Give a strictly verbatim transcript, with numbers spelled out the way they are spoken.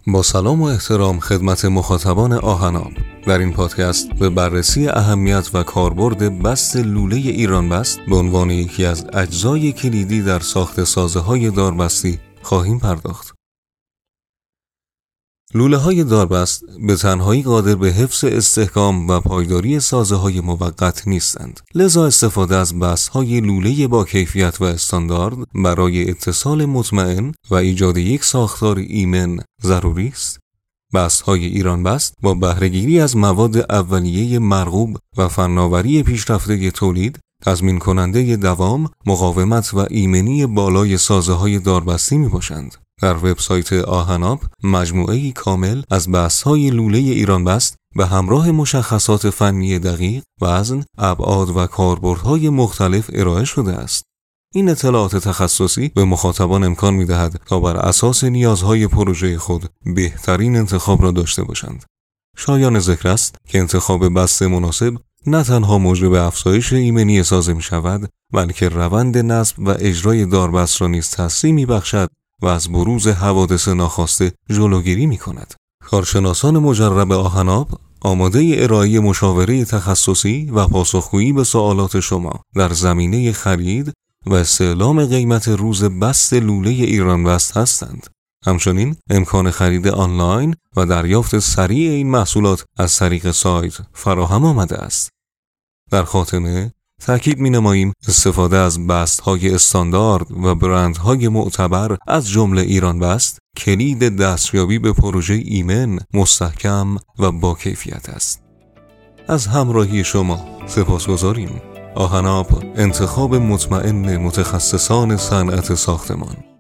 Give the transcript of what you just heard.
با سلام و احترام خدمت مخاطبان آهناب. در این پادکست به بررسی اهمیت و کاربرد بست لوله ایران بست به عنوان یکی از اجزای کلیدی در ساخت سازه‌های داربستی خواهیم پرداخت. لوله‌های داربست به تنهایی قادر به حفظ استحکام و پایداری سازه‌های موقت نیستند. لذا استفاده از بست‌های لوله با کیفیت و استاندارد برای اتصال مطمئن و ایجاد یک ساختار ایمن ضروری است. بست‌های ایران بست با بهره‌گیری از مواد اولیه مرغوب و فناوری پیشرفته تولید، تضمین کننده دوام، مقاومت و ایمنی بالای سازه‌های داربستی میباشند. در وبسایت آهناب مجموعه‌ای کامل از بست‌های لوله ایران بست به همراه مشخصات فنی دقیق، وزن، ابعاد و کاربردهای مختلف ارائه شده است. این اطلاعات تخصصی به مخاطبان امکان می‌دهد تا بر اساس نیازهای پروژه خود بهترین انتخاب را داشته باشند. شایان ذکر است که انتخاب بست مناسب نه تنها موجب افزایش ایمنی سازه می‌شود، بلکه روند نصب و اجرای داربست را نیز تسریع می‌بخشد و از بروز حوادث ناخواسته جلوگیری می‌کند. کارشناسان مجرب آهناب آماده ارائه مشاوره تخصصی و پاسخگویی به سوالات شما در زمینه خرید و استعلام قیمت روز بست لوله ایران بست هستند. همچنین امکان خرید آنلاین و دریافت سریع این محصولات از طریق سایت فراهم آمده است. در خاتمه تأکید می‌نماییم استفاده از بست‌های استاندارد و برندهای معتبر از جمله ایران بست کلید دستیابی به پروژه ایمن، مستحکم و با کیفیت است. از همراهی شما سپاسگزاریم. آهناب، انتخاب مطمئن متخصصان صنعت ساختمان.